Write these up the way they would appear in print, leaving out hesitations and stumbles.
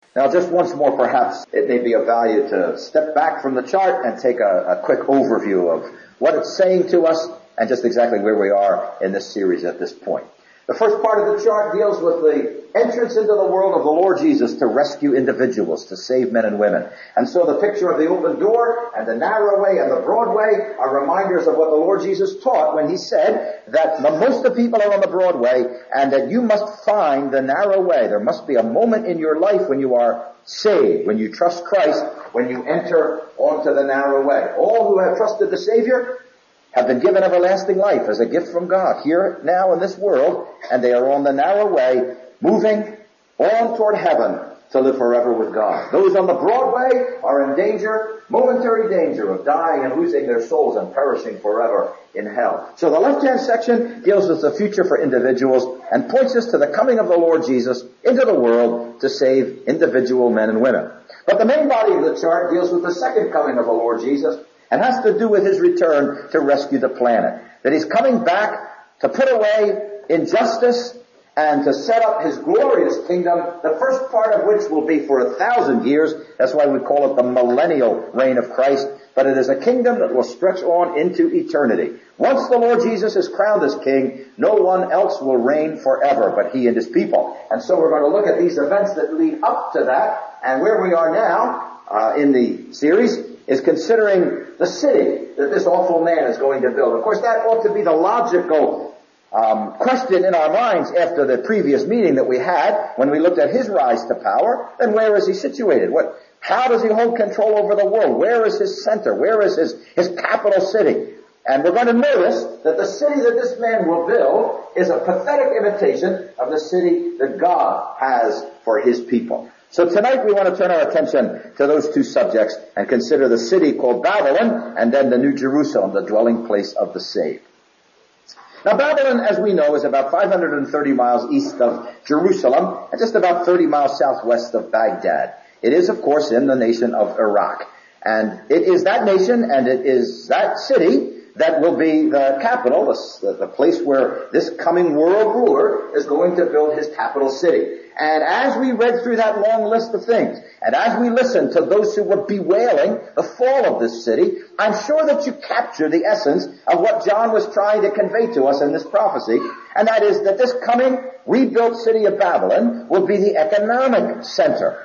Now, just once more, perhaps it may be of value to step back from the chart and take a quick overview of what it's saying to us and just exactly where we are in this series at this point. The first part of the chart deals with the entrance into the world of the Lord Jesus to rescue individuals, to save men and women. And so the picture of the open door and the narrow way and the broad way are reminders of what the Lord Jesus taught when he said that most of the people are on the broad way and that you must find the narrow way. There must be a moment in your life when you are saved, when you trust Christ, when you enter onto the narrow way. All who have trusted the Savior have been given everlasting life as a gift from God here now in this world, and they are on the narrow way, moving on toward heaven to live forever with God. Those on the broad way are in danger, momentary danger of dying and losing their souls and perishing forever in hell. So the left-hand section deals with the future for individuals and points us to the coming of the Lord Jesus into the world to save individual men and women. But the main body of the chart deals with the second coming of the Lord Jesus, and has to do with his return to rescue the planet. That he's coming back to put away injustice and to set up his glorious kingdom, the first part of which will be for 1,000 years. That's why we call it the millennial reign of Christ. But it is a kingdom that will stretch on into eternity. Once the Lord Jesus is crowned as king, no one else will reign forever but he and his people. And so we're going to look at these events that lead up to that, and where we are now in the series is considering the city that this awful man is going to build. Of course, that ought to be the logical question in our minds after the previous meeting that we had when we looked at his rise to power. Then where is he situated? How does he hold control over the world? Where is his center? Where is his capital city? And we're going to notice that the city that this man will build is a pathetic imitation of the city that God has for his people. So tonight we want to turn our attention to those two subjects and consider the city called Babylon and then the New Jerusalem, the dwelling place of the saved. Now Babylon, as we know, is about 530 miles east of Jerusalem and just about 30 miles southwest of Baghdad. It is, of course, in the nation of Iraq. And it is that nation and it is that city that will be the capital, the place where this coming world ruler is going to build his capital city. And as we read through that long list of things, and as we listened to those who were bewailing the fall of this city, I'm sure that you capture the essence of what John was trying to convey to us in this prophecy, and that is that this coming rebuilt city of Babylon will be the economic center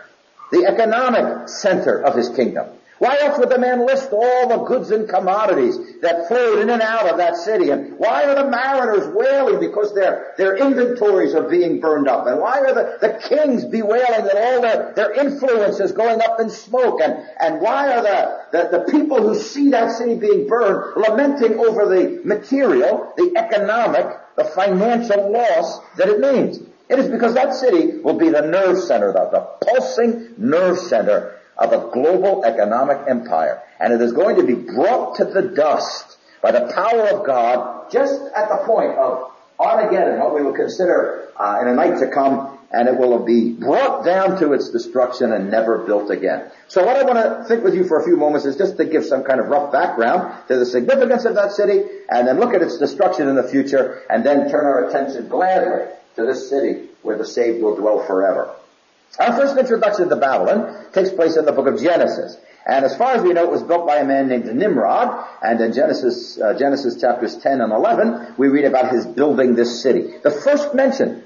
of his kingdom. Why else would the man list all the goods and commodities that flowed in and out of that city? And why are the mariners wailing because their inventories are being burned up? And why are the kings bewailing that all their influence is going up in smoke? And why are the people who see that city being burned lamenting over the material, the economic, the financial loss that it means? It is because that city will be the nerve center, the pulsing nerve center of a global economic empire. And it is going to be brought to the dust by the power of God just at the point of Armageddon, what we will consider in a night to come, and it will be brought down to its destruction and never built again. So what I want to think with you for a few moments is just to give some kind of rough background to the significance of that city, and then look at its destruction in the future, and then turn our attention gladly to this city where the saved will dwell forever. Our first introduction to Babylon takes place in the book of Genesis. And as far as we know, it was built by a man named Nimrod. And in Genesis chapters 10 and 11, we read about his building this city. The first mention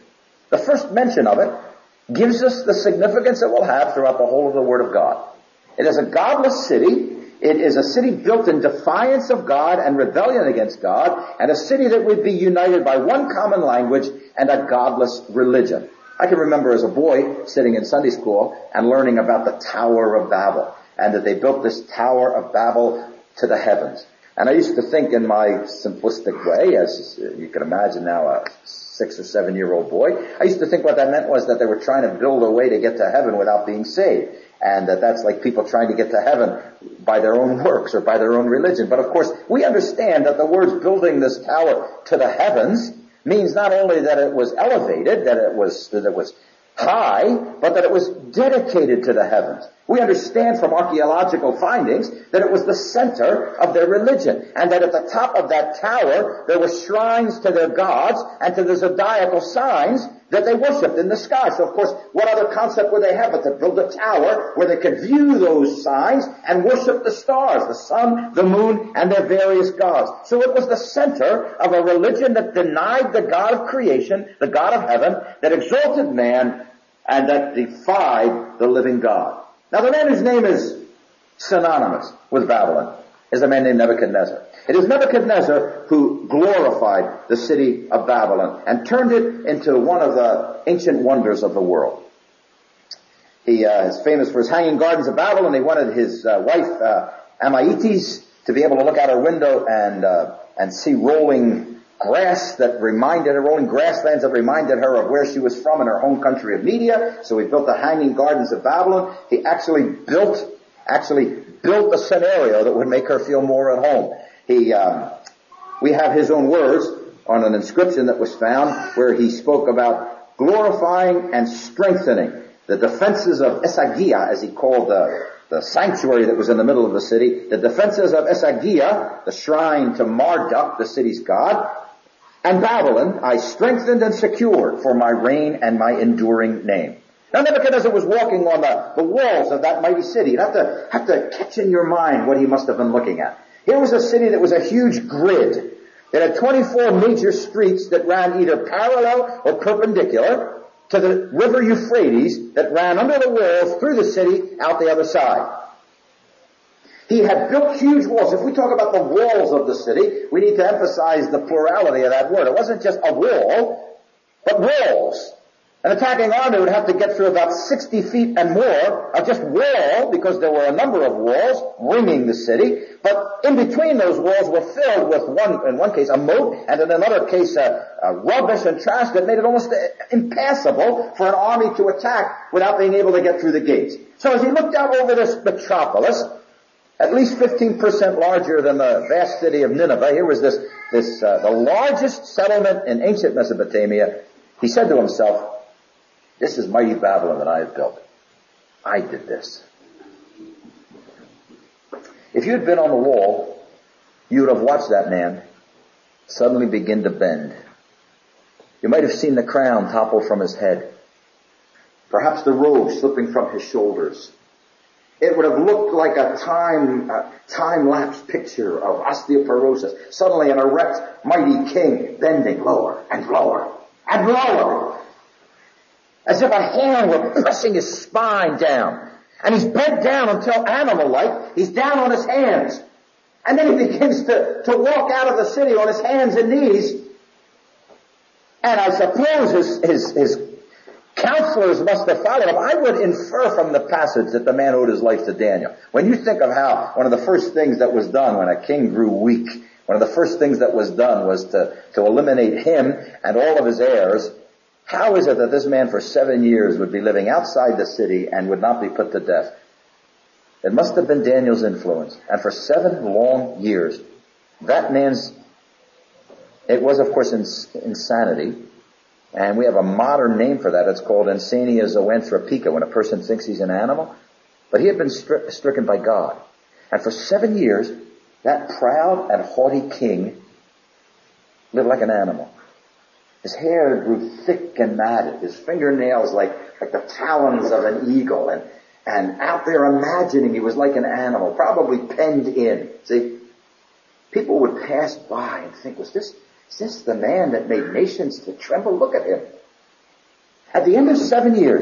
of it gives us the significance it will have throughout the whole of the Word of God. It is a godless city. It is a city built in defiance of God and rebellion against God, and a city that would be united by one common language and a godless religion. I can remember as a boy sitting in Sunday school and learning about the Tower of Babel, and that they built this Tower of Babel to the heavens. And I used to think in my simplistic way, as you can imagine now, a 6 or 7 year old boy, I used to think what that meant was that they were trying to build a way to get to heaven without being saved. And that's like people trying to get to heaven by their own works or by their own religion. But of course, we understand that the words building this tower to the heavens means not only that it was elevated, that it was high, but that it was dedicated to the heavens. We understand from archaeological findings that it was the center of their religion, and that at the top of that tower there were shrines to their gods and to the zodiacal signs that they worshipped in the sky. So of course, what other concept would they have but to build a tower where they could view those signs and worship the stars, the sun, the moon, and their various gods. So it was the center of a religion that denied the God of creation, the God of heaven, that exalted man, and that defied the living God. Now the man whose name is synonymous with Babylon is a man named Nebuchadnezzar. It is Nebuchadnezzar who glorified the city of Babylon and turned it into one of the ancient wonders of the world. He is famous for his hanging gardens of Babylon. He wanted his wife Amaitis to be able to look out her window and see rolling grass that reminded her, rolling grasslands that reminded her of where she was from in her home country of Media. So he built the hanging gardens of Babylon. He actually built a scenario that would make her feel more at home. We have his own words on an inscription that was found where he spoke about glorifying and strengthening the defenses of Esagia, as he called the sanctuary that was in the middle of the city, the defenses of Esagia, the shrine to Marduk, the city's god, and Babylon I strengthened and secured for my reign and my enduring name. Now Nebuchadnezzar was walking on the walls of that mighty city. You'd have to catch in your mind what he must have been looking at. Here was a city that was a huge grid. It had 24 major streets that ran either parallel or perpendicular to the river Euphrates that ran under the walls through the city out the other side. He had built huge walls. If we talk about the walls of the city, we need to emphasize the plurality of that word. It wasn't just a wall, but walls. An attacking army would have to get through about 60 feet and more of just wall, because there were a number of walls ringing the city. But in between those walls were filled with in one case, a moat, and in another case, rubbish and trash that made it almost impassable for an army to attack without being able to get through the gates. So as he looked out over this metropolis, at least 15% larger than the vast city of Nineveh, here was the largest settlement in ancient Mesopotamia. He said to himself, "This is mighty Babylon that I have built. I did this." If you had been on the wall, you would have watched that man suddenly begin to bend. You might have seen the crown topple from his head. Perhaps the robe slipping from his shoulders. It would have looked like a time-lapse picture of osteoporosis. Suddenly an erect, mighty king bending lower and lower and lower, as if a hand were pressing his spine down. And he's bent down until animal-like, he's down on his hands. And then he begins to walk out of the city on his hands and knees. And I suppose his counselors must have followed him. I would infer from the passage that the man owed his life to Daniel. When you think of how one of the first things that was done when a king grew weak, one of the first things that was done was to eliminate him and all of his heirs. How is it that this man for 7 years would be living outside the city and would not be put to death? It must have been Daniel's influence. And for 7 long years, it was of course insanity. And we have a modern name for that. It's called insania zoanthropica, when a person thinks he's an animal. But he had been stricken by God. And for 7 years, that proud and haughty king lived like an animal. His hair grew thick and matted, his fingernails like the talons of an eagle, and out there imagining he was like an animal, probably penned in. See, people would pass by and think, is this the man that made nations to tremble? Look at him. At the end of 7 years,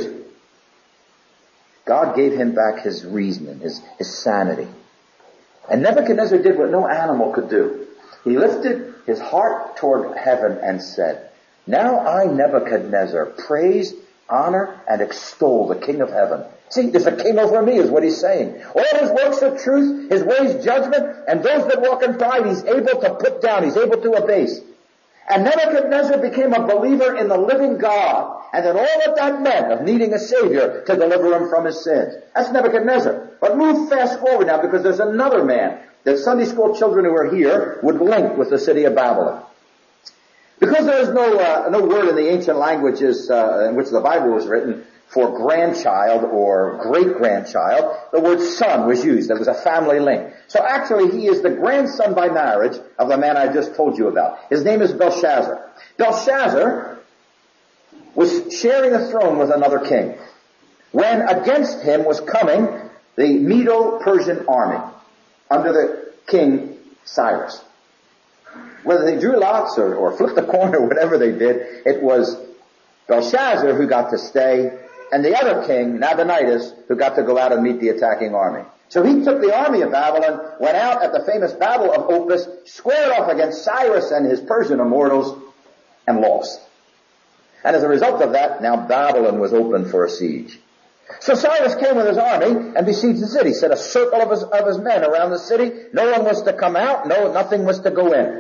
God gave him back his reasoning, his sanity. And Nebuchadnezzar did what no animal could do. He lifted his heart toward heaven and said, "Now I, Nebuchadnezzar, praise, honor, and extol the King of heaven." See, there's a king over me, is what he's saying. All his works are truth, his ways judgment, and those that walk in pride he's able to put down, he's able to abase. And Nebuchadnezzar became a believer in the living God, and in all that meant of needing a Savior to deliver him from his sins. That's Nebuchadnezzar. But move fast forward now, because there's another man that Sunday school children who are here would link with the city of Babylon. Because there is no word in the ancient languages in which the Bible was written for grandchild or great-grandchild, the word son was used. There was a family link. So actually he is the grandson by marriage of the man I just told you about. His name is Belshazzar. Belshazzar was sharing a throne with another king, when against him was coming the Medo-Persian army under the king Cyrus. Whether they drew lots or flipped a coin or whatever they did, it was Belshazzar who got to stay, and the other king, Nabonidus, who got to go out and meet the attacking army. So he took the army of Babylon, went out at the famous Battle of Opis, squared off against Cyrus and his Persian immortals, and lost. And as a result of that, now Babylon was open for a siege. So Cyrus came with his army and besieged the city, set a circle of his men around the city. No one was to come out, nothing was to go in.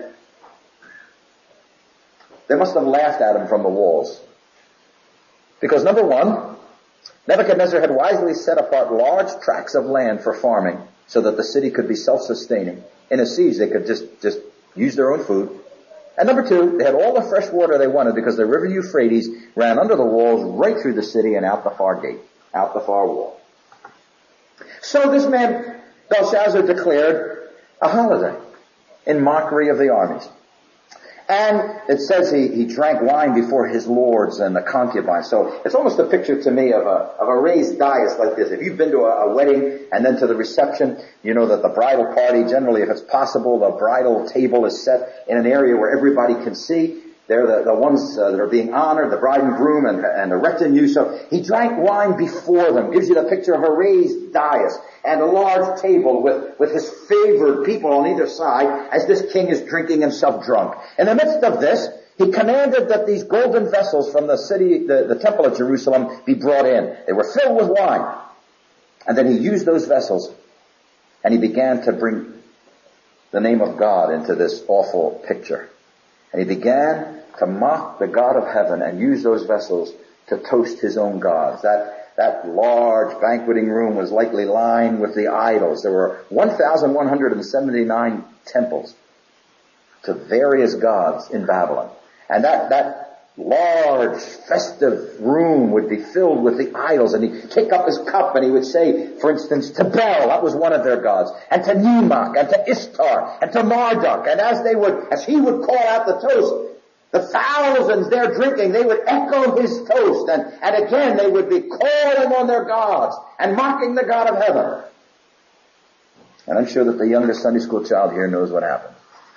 They must have laughed at him from the walls. Because number one, Nebuchadnezzar had wisely set apart large tracts of land for farming so that the city could be self-sustaining. In a siege, they could just use their own food. And number two, they had all the fresh water they wanted because the river Euphrates ran under the walls right through the city and out the far gate, out the far wall. So this man, Belshazzar, declared a holiday in mockery of the armies. And it says he drank wine before his lords and the concubines. So it's almost a picture to me of a raised dais like this. If you've been to a wedding and then to the reception, you know that the bridal party, generally if it's possible, the bridal table is set in an area where everybody can see. They're the ones that are being honored, the bride and groom and the retinue. So he drank wine before them. Gives you the picture of a raised dais and a large table with his favored people on either side as this king is drinking himself drunk. In the midst of this, he commanded that these golden vessels from the city, the temple of Jerusalem, be brought in. They were filled with wine. And then he used those vessels and he began to bring the name of God into this awful picture. And he began to mock the God of heaven and use those vessels to toast his own gods. That large banqueting room was likely lined with the idols. There were 1,179 temples to various gods in Babylon. And that large festive room would be filled with the idols. And he'd take up his cup and he would say, for instance, to Bel, that was one of their gods, and to Nemoch, and to Ishtar, and to Marduk. And as he would call out the toast, the thousands there drinking, they would echo his toast. And again, they would be calling on their gods and mocking the God of heaven. And I'm sure that the youngest Sunday school child here knows what happened.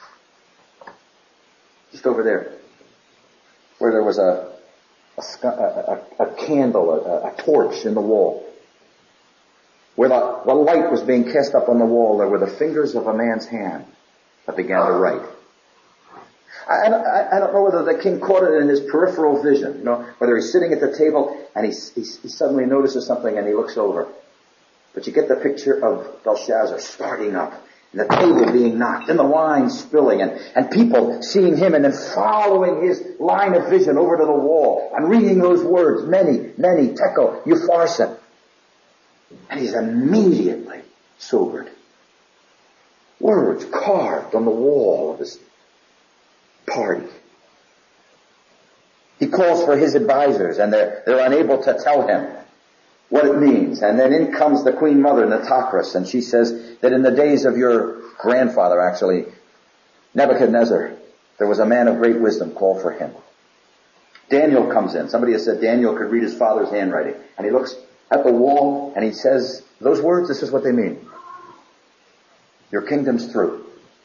Just over there, where there was a candle, a torch in the wall. Where the light was being cast up on the wall, there were the fingers of a man's hand that began to write. I don't know whether the king caught it in his peripheral vision, whether he's sitting at the table and he suddenly notices something and he looks over. But you get the picture of Belshazzar starting up, and the table being knocked, and the wine spilling, and people seeing him and then following his line of vision over to the wall and reading those words, many, tekel, upharsin. And he's immediately sobered. Words carved on the wall of his party. He calls for his advisors, and they're unable to tell him what it means. And then in comes the queen mother, Nitocris, and she says that in the days of your grandfather, actually, Nebuchadnezzar, there was a man of great wisdom, called for him. Daniel comes in. Somebody has said Daniel could read his father's handwriting. And he looks at the wall and he says, those words, this is what they mean. Your kingdom's through.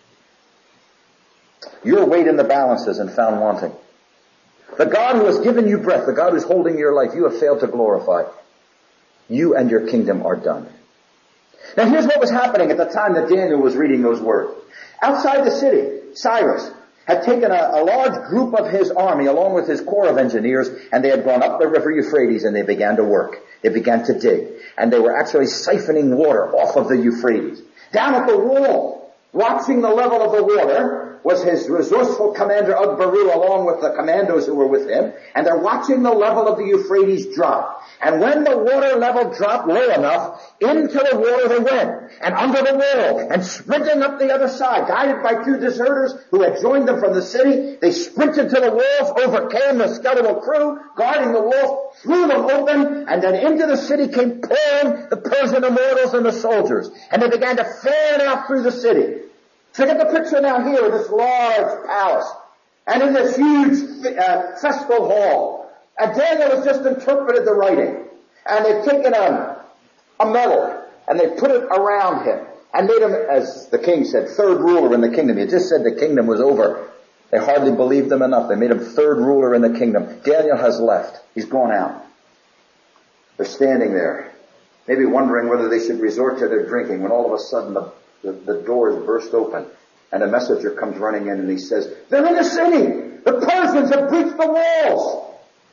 You're weighed in the balances and found wanting. The God who has given you breath, the God who's holding your life, you have failed to glorify. You and your kingdom are done. Now here's what was happening at the time that Daniel was reading those words. Outside the city, Cyrus had taken a large group of his army along with his corps of engineers, and they had gone up the river Euphrates and they began to work. They began to dig. And they were actually siphoning water off of the Euphrates. Down at the wall, watching the level of the water, was his resourceful commander Ugbaru along with the commandos who were with him, and they're watching the level of the Euphrates drop. And when the water level dropped low enough, into the water they went, and under the wall, and sprinting up the other side, guided by two deserters who had joined them from the city, they sprinted to the walls, overcame the skeletal crew, guarding the walls, threw them open, and then into the city came pouring the Persian immortals and the soldiers, and they began to fan out through the city. So get the picture now here of this large palace, and in this huge festal hall, And Daniel has just interpreted the writing. And they've taken a medal and they put it around him and made him, as the king said, third ruler in the kingdom. He just said the kingdom was over. They hardly believed him enough. They made him third ruler in the kingdom. Daniel has left. He's gone out. They're standing there, maybe wondering whether they should resort to their drinking, when all of a sudden the doors burst open and a messenger comes running in and he says, "They're in the city! The Persians have breached the walls!"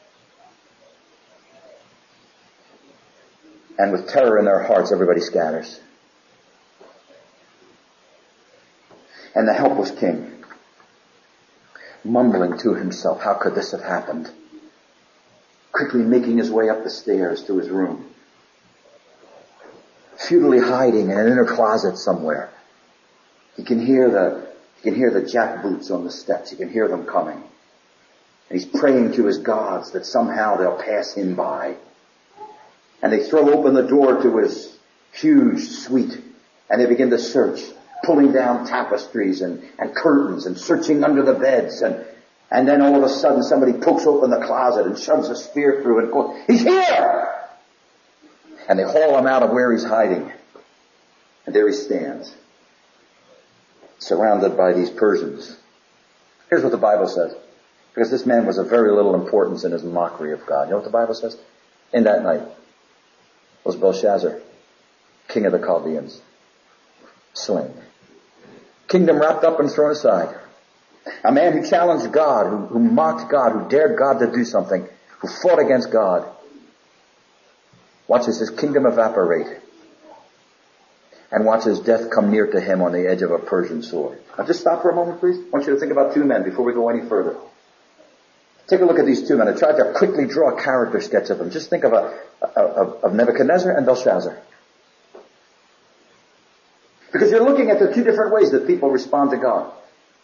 And with terror in their hearts, everybody scatters. And the helpless king, mumbling to himself, how could this have happened? Quickly making his way up the stairs to his room, futilely hiding in an inner closet somewhere. He can hear the jackboots on the steps. He can hear them coming. And he's praying to his gods that somehow they'll pass him by. And they throw open the door to his huge suite, and they begin to search, pulling down tapestries and curtains and searching under the beds. And then all of a sudden somebody pokes open the closet and shoves a spear through and goes, "He's here!" And they haul him out of where he's hiding. And there he stands, surrounded by these Persians. Here's what the Bible says, because this man was of very little importance in his mockery of God. You know what the Bible says? In that night was Belshazzar, king of the Chaldeans, slain. Kingdom wrapped up and thrown aside. A man who challenged God, who mocked God, who dared God to do something, who fought against God, watches his kingdom evaporate and watches death come near to him on the edge of a Persian sword. Now just stop for a moment, please. I want you to think about two men before we go any further. Take a look at these two men. I tried to quickly draw a character sketch of them. Just think of Nebuchadnezzar and Belshazzar. Because you're looking at the two different ways that people respond to God.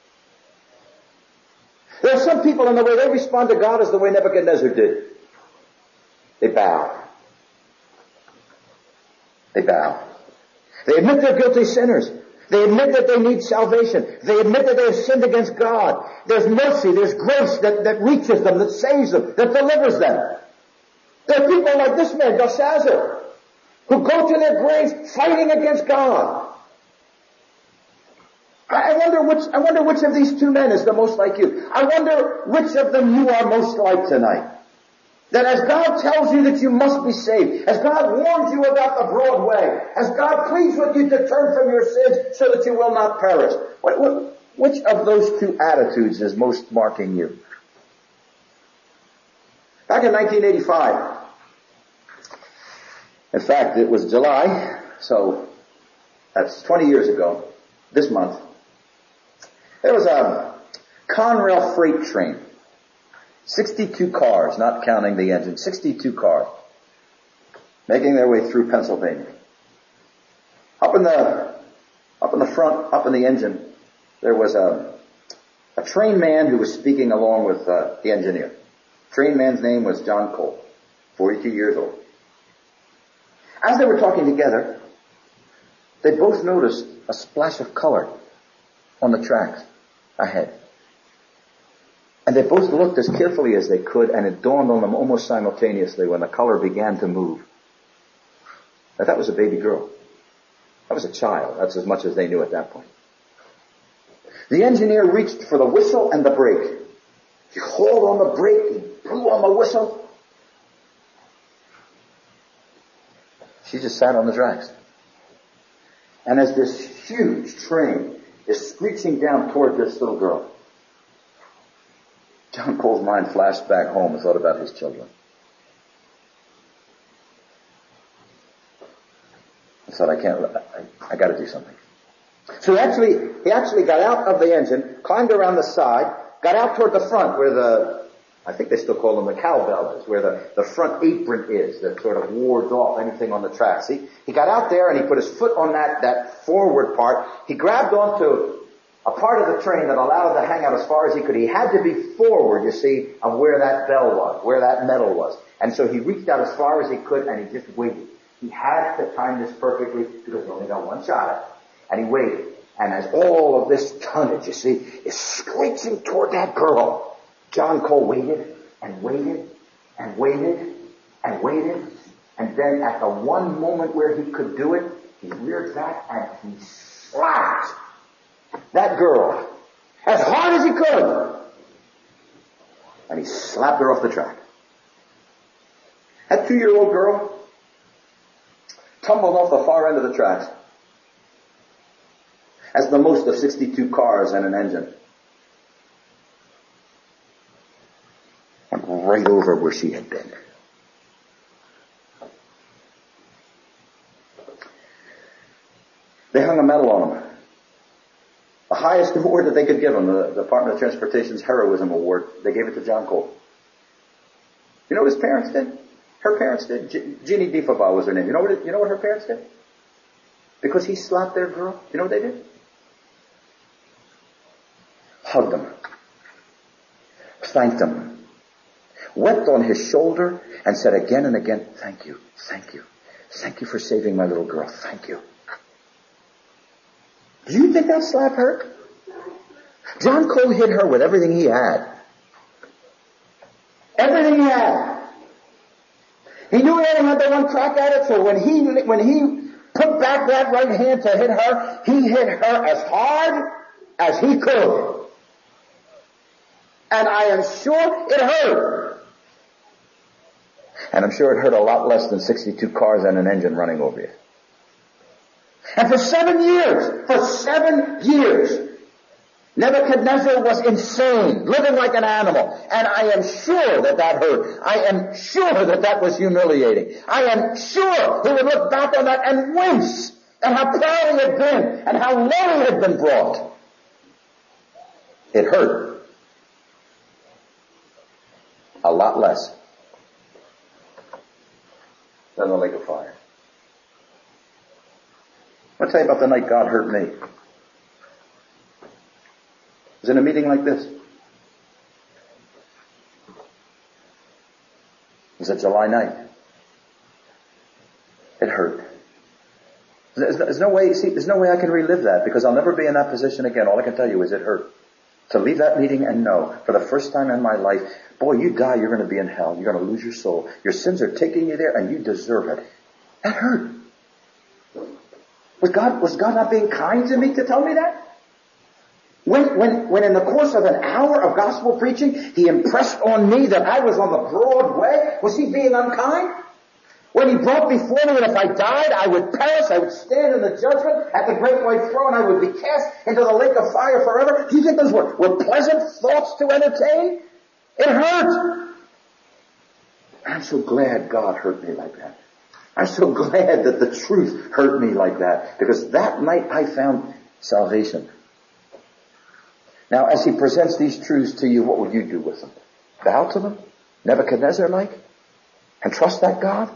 There are some people, and the way they respond to God is the way Nebuchadnezzar did. They bow. They bow. They admit they're guilty sinners. They admit that they need salvation. They admit that they have sinned against God. There's mercy, there's grace that reaches them, that saves them, that delivers them. There are people like this man, Belshazzar, who go to their graves fighting against God. I wonder which of these two men is the most like you. I wonder which of them you are most like tonight. That as God tells you that you must be saved, as God warns you about the broad way, as God pleads with you to turn from your sins so that you will not perish, which of those two attitudes is most marking you? Back in 1985, in fact, it was July, so that's 20 years ago, this month, there was a Conrail freight train. 62 cars, not counting the engine, 62 cars, making their way through Pennsylvania. Up in the front, up in the engine, there was a train man who was speaking along with the engineer. Train man's name was John Cole, 42 years old. As they were talking together, they both noticed a splash of color on the tracks ahead. And they both looked as carefully as they could, and it dawned on them almost simultaneously when the color began to move that was a baby girl. That was a child. That's as much as they knew at that point. The engineer reached for the whistle and the brake. He hauled on the brake, he blew on the whistle. She just sat on the tracks. And as this huge train is screeching down toward this little girl, John Cole's mind flashed back home and thought about his children. He thought, I got to do something. So he actually got out of the engine, climbed around the side, got out toward the front where I think they still call them the cowbell is, where the front apron is that sort of wards off anything on the track. See, he got out there and he put his foot on that forward part. He grabbed onto a part of the train that allowed him to hang out as far as he could. He had to be forward, you see, of where that bell was, where that metal was. And so he reached out as far as he could and he just waited. He had to time this perfectly because he only got one shot at it. And he waited. And as all of this tonnage, you see, is screeching toward that girl, John Cole waited and waited and waited and waited. And then at the one moment where he could do it, he reared back and he slapped that girl as hard as he could. And he slapped her off the track. That 2-year-old girl tumbled off the far end of the tracks as the most of 62 cars and an engine. And right over where she had been. They hung a medal on him. The highest award that they could give him, the Department of Transportation's Heroism Award, they gave it to John Cole. You know what his parents did? Her parents did. Jeannie Difaba was her name. You know what her parents did? Because he slapped their girl, you know what they did? Hugged him. Thanked him. Wept on his shoulder and said again and again, thank you, thank you. Thank you for saving my little girl. Thank you. Do you think that slap hurt? John Cole hit her with everything he had. Everything he had. He knew he only had the one crack at it, so when he put back that right hand to hit her, he hit her as hard as he could. And I am sure it hurt. And I'm sure it hurt a lot less than 62 cars and an engine running over you. And for 7 years, Nebuchadnezzar was insane, living like an animal. And I am sure that hurt. I am sure that was humiliating. I am sure he would look back on that and wince at how proud he had been and how low he had been brought. It hurt. A lot less than the lake of fire. I'll tell you about the night God hurt me. It was in a meeting like this. It was a July night. It hurt. There's no way I can relive that because I'll never be in that position again. All I can tell you is it hurt. To leave that meeting and know, for the first time in my life, boy, you die, you're going to be in hell. You're going to lose your soul. Your sins are taking you there and you deserve it. That hurt. Was God not being kind to me to tell me that? When in the course of an hour of gospel preaching, he impressed on me that I was on the broad way, was he being unkind? When he brought before me that if I died, I would perish, I would stand in the judgment at the great white throne, I would be cast into the lake of fire forever. Do you think those were pleasant thoughts to entertain? It hurt. I'm so glad God hurt me like that. I'm so glad that the truth hurt me like that, because that night I found salvation. Now, as he presents these truths to you, what would you do with them? Bow to them? Nebuchadnezzar-like? And trust that God?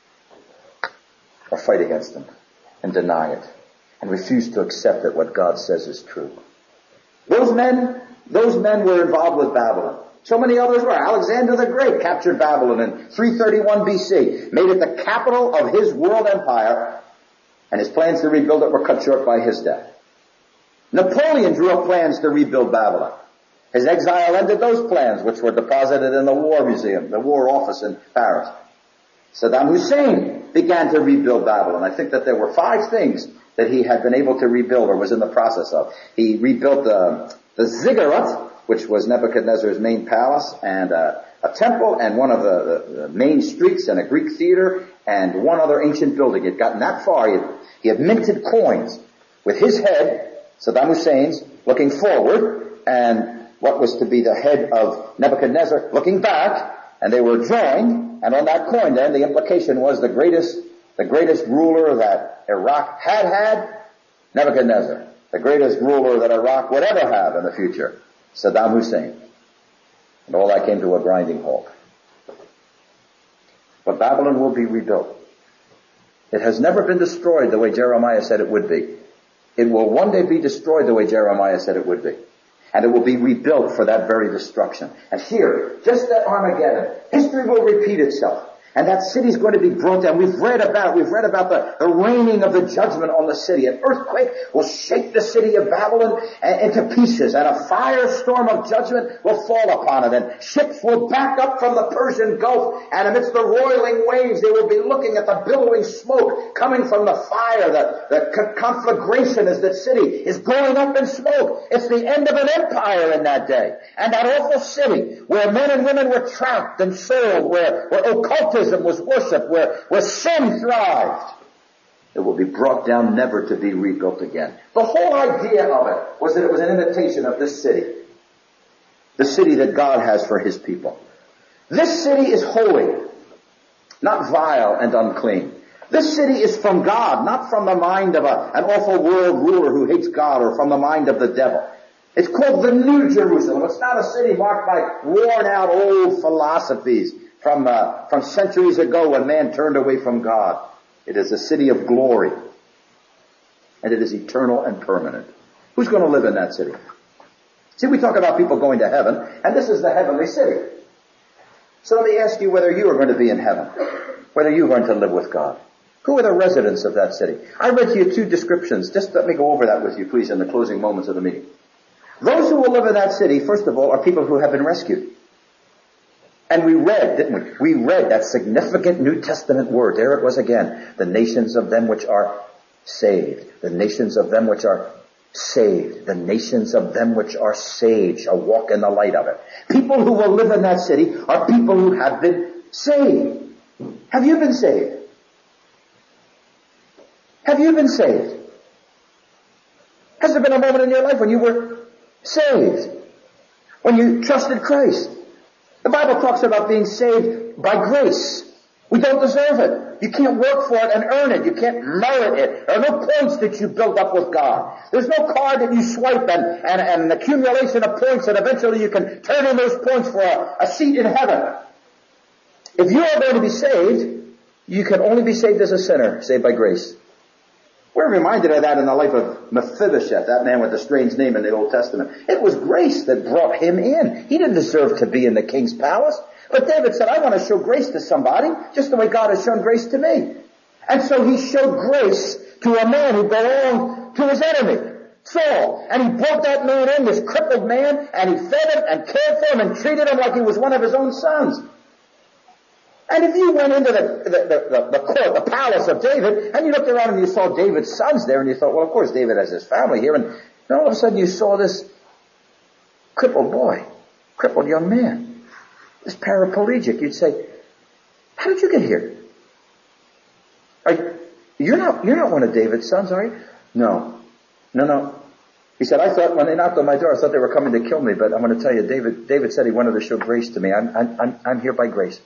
Or fight against them and deny it and refuse to accept that what God says is true? Those men were involved with Babylon. So many others were. Alexander the Great captured Babylon in 331 BC, made it the capital of his world empire, and his plans to rebuild it were cut short by his death. Napoleon drew up plans to rebuild Babylon. His exile ended those plans, which were deposited in the War Museum, the War Office in Paris. Saddam Hussein began to rebuild Babylon. I think that there were 5 things that he had been able to rebuild or was in the process of. He rebuilt the ziggurat, which was Nebuchadnezzar's main palace, and a temple, and one of the main streets, and a Greek theater, and one other ancient building. He had gotten that far. He had minted coins with his head, Saddam Hussein's, looking forward, and what was to be the head of Nebuchadnezzar looking back, and they were joined, and on that coin then, the implication was the greatest ruler that Iraq had, Nebuchadnezzar. The greatest ruler that Iraq would ever have in the future, Saddam Hussein. And all that came to a grinding halt. But Babylon will be rebuilt. It has never been destroyed the way Jeremiah said it would be. It will one day be destroyed the way Jeremiah said it would be. And it will be rebuilt for that very destruction. And here, just at Armageddon, history will repeat itself. And that city's going to be brought down. We've read about the raining of the judgment on the city. An earthquake will shake the city of Babylon into pieces, and a firestorm of judgment will fall upon it. And ships will back up from the Persian Gulf, and amidst the roiling waves, they will be looking at the billowing smoke coming from the fire. The conflagration as the city is going up in smoke. It's the end of an empire in that day. And that awful city where men and women were trapped and sold, where occultism was worshipped, where sin thrived, it will be brought down never to be rebuilt again. The whole idea of it was that it was an imitation of this city. The city that God has for His people. This city is holy, not vile and unclean. This city is from God, not from the mind of an awful world ruler who hates God, or from the mind of the devil. It's called the New Jerusalem. It's not a city marked by worn out old philosophies from centuries ago when man turned away from God. It is a city of glory. And it is eternal and permanent. Who's going to live in that city? See, we talk about people going to heaven, and this is the heavenly city. So let me ask you whether you are going to be in heaven, whether you're going to live with God. Who are the residents of that city? I read to you two descriptions. Just let me go over that with you, please, in the closing moments of the meeting. Those who will live in that city, first of all, are people who have been rescued. And we read, didn't we? We read that significant New Testament word. There it was again. The nations of them which are saved. The nations of them which are saved. The nations of them which are saved shall walk in the light of it. People who will live in that city are people who have been saved. Have you been saved? Have you been saved? Has there been a moment in your life when you were saved? When you trusted Christ? The Bible talks about being saved by grace. We don't deserve it. You can't work for it and earn it. You can't merit it. There are no points that you build up with God. There's no card that you swipe and an accumulation of points that eventually you can turn in those points for a seat in heaven. If you are going to be saved, you can only be saved as a sinner, saved by grace. We're reminded of that in the life of Mephibosheth, that man with the strange name in the Old Testament. It was grace that brought him in. He didn't deserve to be in the king's palace. But David said, I want to show grace to somebody, just the way God has shown grace to me. And so he showed grace to a man who belonged to his enemy, Saul. And he brought that man in, this crippled man, and he fed him and cared for him and treated him like he was one of his own sons. And if you went into the court, the palace of David, and you looked around and you saw David's sons there, and you thought, well, of course David has his family here, and then all of a sudden you saw this crippled boy, crippled young man, this paraplegic, you'd say, how did you get here? You're not one of David's sons, are you? No. He said, I thought when they knocked on my door, I thought they were coming to kill me, but I'm going to tell you, David said he wanted to show grace to me. I'm here by grace.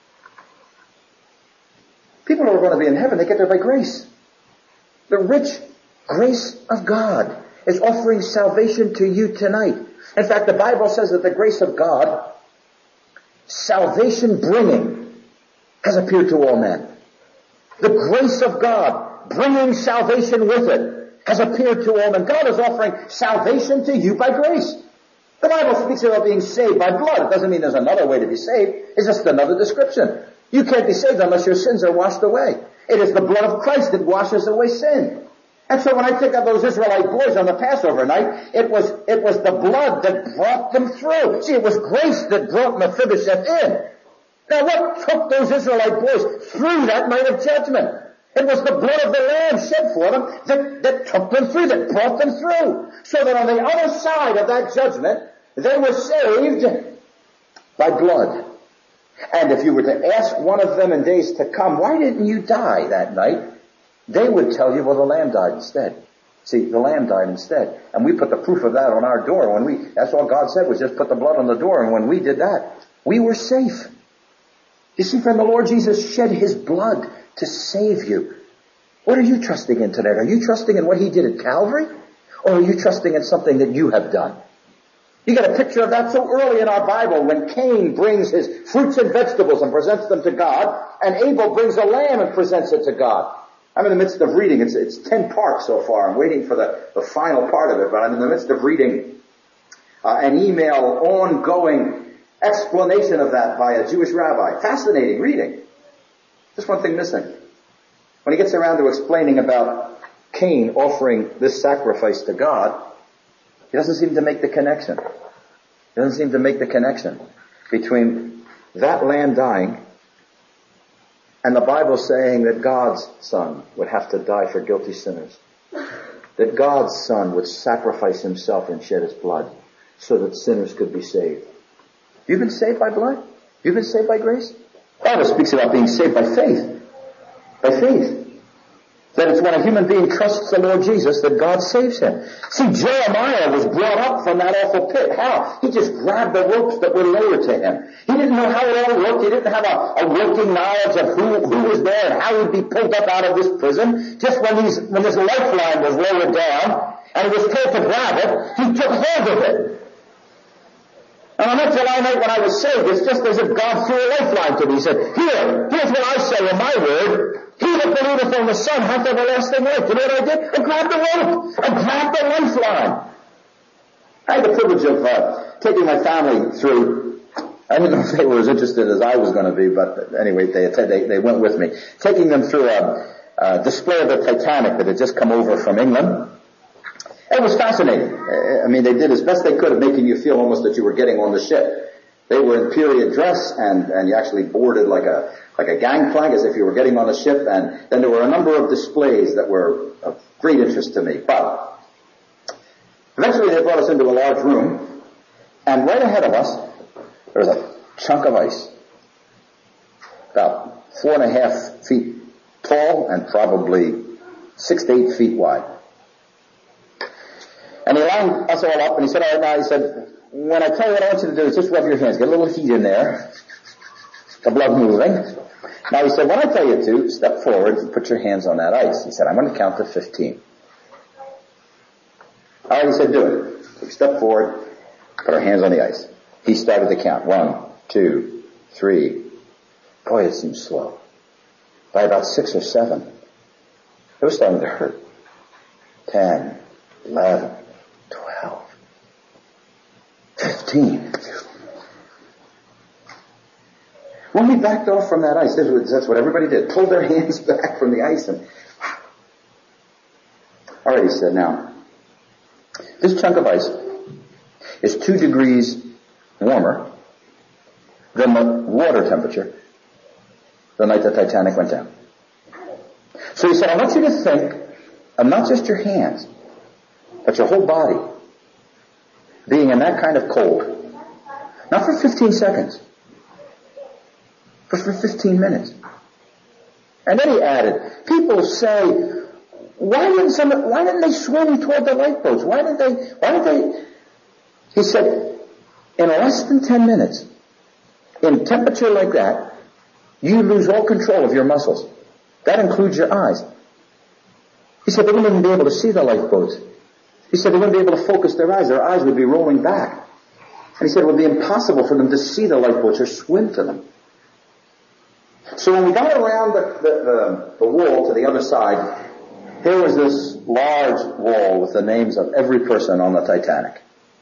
People who are going to be in heaven, they get there by grace. The rich grace of God is offering salvation to you tonight. In fact, the Bible says that the grace of God, salvation bringing, has appeared to all men. The grace of God, bringing salvation with it, has appeared to all men. God is offering salvation to you by grace. The Bible speaks about being saved by blood. It doesn't mean there's another way to be saved. It's just another description. You can't be saved unless your sins are washed away. It is the blood of Christ that washes away sin. And so when I think of those Israelite boys on the Passover night, it was the blood that brought them through. See, it was grace that brought Mephibosheth in. Now what took those Israelite boys through that night of judgment? It was the blood of the Lamb shed for them that took them through, that brought them through. So that on the other side of that judgment, they were saved by blood. And if you were to ask one of them in days to come, why didn't you die that night? They would tell you, well, the Lamb died instead. See, the Lamb died instead. And we put the proof of that on our door. That's all God said was just put the blood on the door. And when we did that, we were safe. You see, friend, the Lord Jesus shed His blood to save you. What are you trusting in tonight? Are you trusting in what He did at Calvary? Or are you trusting in something that you have done? You get a picture of that so early in our Bible when Cain brings his fruits and vegetables and presents them to God, and Abel brings a lamb and presents it to God. I'm in the midst of reading. It's 10 parts so far. I'm waiting for the final part of it, but I'm in the midst of reading an email ongoing explanation of that by a Jewish rabbi. Fascinating reading. Just one thing missing. When he gets around to explaining about Cain offering this sacrifice to God, he doesn't seem to make the connection. He doesn't seem to make the connection between that lamb dying and the Bible saying that God's Son would have to die for guilty sinners. That God's Son would sacrifice himself and shed his blood so that sinners could be saved. You've been saved by blood? You've been saved by grace? The Bible speaks about being saved by faith. By faith. That it's when a human being trusts the Lord Jesus that God saves him. See, Jeremiah was brought up from that awful pit. How? He just grabbed the ropes that were lowered to him. He didn't know how it all worked. He didn't have a working knowledge of who was there and how he'd be pulled up out of this prison. Just when this lifeline was lowered down and he was told to grab it, he took hold of it. And on that July night when I was saved, it's just as if God threw a lifeline to me. He said, here's what I say in my word. He that believeth on the Son hath everlasting life. You know what I did? I grabbed the rope. I grabbed the lifeline. I had the privilege of taking my family through. I didn't know if they were as interested as I was going to be, but anyway, they went with me. Taking them through a display of the Titanic that had just come over from England. It was fascinating. I mean, they did as best they could at making you feel almost that you were getting on the ship. They were in period dress, and you actually boarded like a gangplank as if you were getting on a ship, and then there were a number of displays that were of great interest to me. But eventually they brought us into a large room, and right ahead of us there was a chunk of ice, about 4.5 feet tall and probably 6 to 8 feet wide. And he lined us all up, and he said, all right, now, he said, when I tell you what I want you to do is just rub your hands, get a little heat in there, the blood moving. Now, he said, when I tell you to, step forward and put your hands on that ice. He said, I'm going to count to 15. All right, he said, do it. So we stepped forward, put our hands on the ice. He started to count. 1, 2, 3. Boy, it seemed slow. By about 6 or 7, it was starting to hurt. 10, 11, 12, 15. When we backed off from that ice, that's what everybody did. Pulled their hands back from the ice and... All right, he said, now, this chunk of ice is 2 degrees warmer than the water temperature the night the Titanic went down. So he said, I want you to think of not just your hands, but your whole body being in that kind of cold, not for 15 seconds, but for 15 minutes. And then he added, people say, why didn't they swim toward the lifeboats? Why did they? He said, in less than 10 minutes, in temperature like that, you lose all control of your muscles. That includes your eyes. He said they wouldn't even be able to see the lifeboats. He said they wouldn't be able to focus their eyes. Their eyes would be rolling back. And he said it would be impossible for them to see the lifeboats or swim to them. So when we got around the wall to the other side, here was this large wall with the names of every person on the Titanic.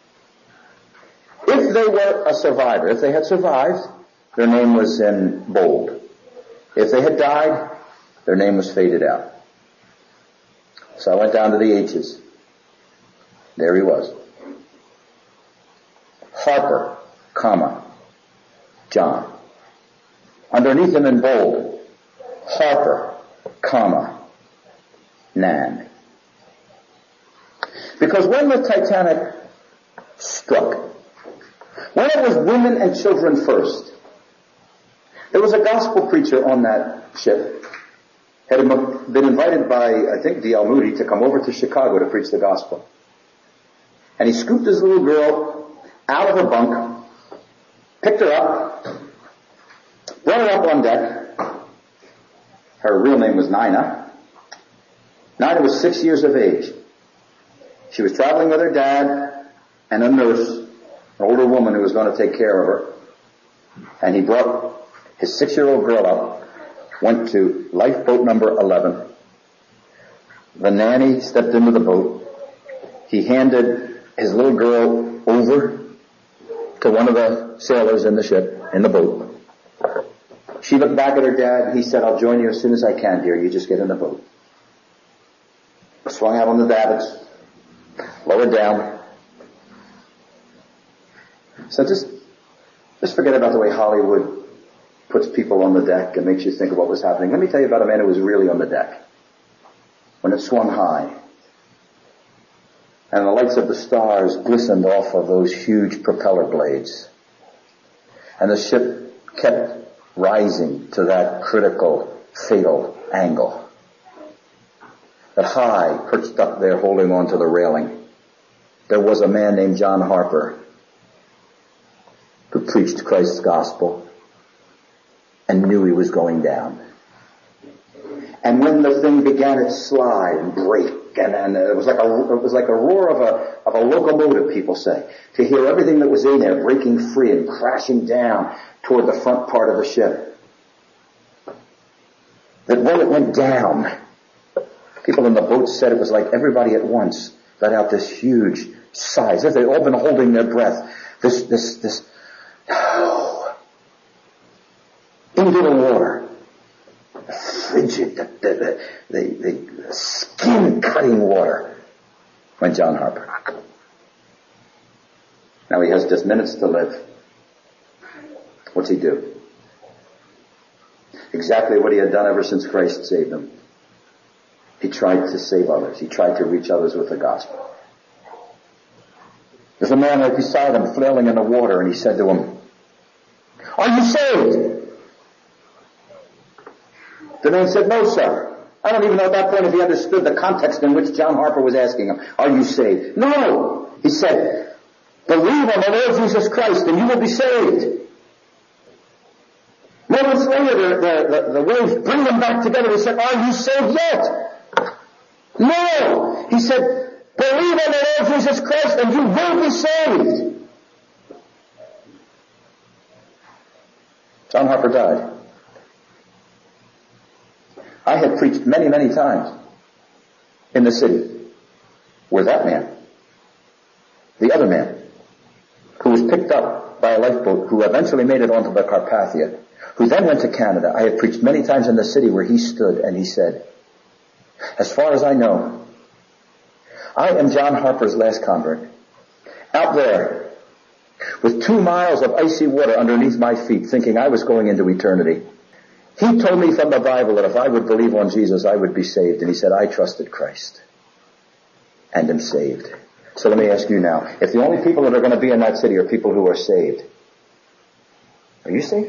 If they were a survivor, if they had survived, their name was in bold. If they had died, their name was faded out. So I went down to the H's. There he was. Harper, John. Underneath him in bold, Harper, Nan. Because when the Titanic struck, when it was women and children first, there was a gospel preacher on that ship, had been invited by, I think, D.L. Moody to come over to Chicago to preach the gospel. And he scooped his little girl out of her bunk, picked her up, brought her up on deck. Her real name was Nina. Nina was 6 years of age. She was traveling with her dad and a nurse, an older woman who was going to take care of her. And he brought his 6-year-old girl up, went to lifeboat number 11. The nanny stepped into the boat. He handed his little girl over to one of the sailors in the ship, in the boat. She looked back at her dad and he said, I'll join you as soon as I can, dear. You just get in the boat. Swung out on the davits, lowered down. So just forget about the way Hollywood puts people on the deck and makes you think of what was happening. Let me tell you about a man who was really on the deck when it swung high. And the lights of the stars glistened off of those huge propeller blades. And the ship kept rising to that critical, fatal angle. That high, perched up there holding on to the railing, there was a man named John Harper who preached Christ's gospel and knew he was going down. And when the thing began to slide and break, and it was like a roar of a locomotive, people say, to hear everything that was in there breaking free and crashing down toward the front part of the ship. That when it went down, people in the boat said it was like everybody at once let out this huge sigh, as if they'd all been holding their breath. This into the water. Frigid, the skin-cutting water, went John Harper. Now he has just minutes to live. What's he do? Exactly what he had done ever since Christ saved him. He tried to save others. He tried to reach others with the gospel. There's a man right beside him flailing in the water, and he said to him, "Are you saved?" The man said, "No, sir." I don't even know at that point if he understood the context in which John Harper was asking him, "Are you saved?" "No." He said, "Believe on the Lord Jesus Christ and you will be saved." Moments later, the waves bring them back together. He said, "Are you saved yet?" "No." He said, "Believe on the Lord Jesus Christ and you will be saved." John Harper died. I had preached many, many times in the city where that man, the other man, who was picked up by a lifeboat, who eventually made it onto the Carpathia, who then went to Canada. I had preached many times in the city where he stood and he said, "As far as I know, I am John Harper's last convert, out there with 2 miles of icy water underneath my feet, thinking I was going into eternity. He told me from the Bible that if I would believe on Jesus, I would be saved." And he said, "I trusted Christ and am saved." So let me ask you now, if the only people that are going to be in that city are people who are saved, are you saved?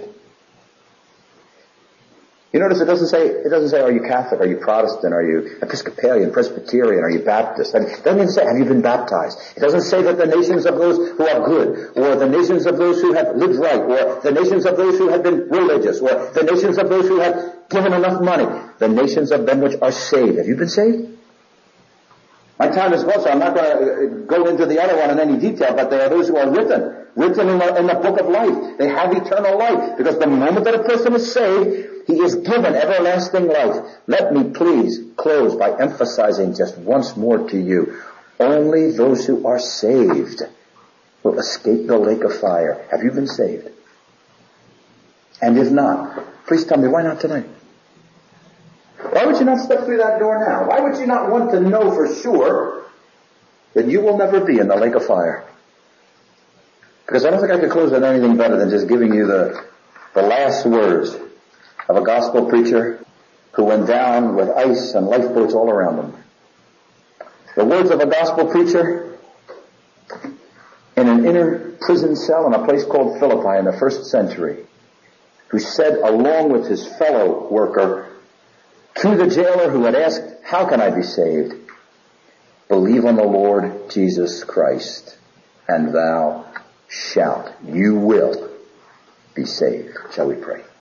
You notice it doesn't say, are you Catholic, are you Protestant, are you Episcopalian, Presbyterian, are you Baptist? It doesn't even say, have you been baptized? It doesn't say that the nations of those who are good, or the nations of those who have lived right, or the nations of those who have been religious, or the nations of those who have given enough money. The nations of them which are saved. Have you been saved? My time is gone, so I'm not going to go into the other one in any detail, but there are those who are written in the book of life. They have eternal life, because the moment that a person is saved, he is given everlasting life. Let me please close by emphasizing just once more to you, only those who are saved will escape the lake of fire. Have you been saved? And if not, please tell me, why not tonight? Why would you not step through that door now? Why would you not want to know for sure that you will never be in the lake of fire? Because I don't think I could close with anything better than just giving you the last words of a gospel preacher who went down with ice and lifeboats all around him. The words of a gospel preacher in an inner prison cell in a place called Philippi in the 1st century, who said along with his fellow worker to the jailer who had asked, "How can I be saved?" "Believe on the Lord Jesus Christ, and thou shalt," you will be saved. Shall we pray?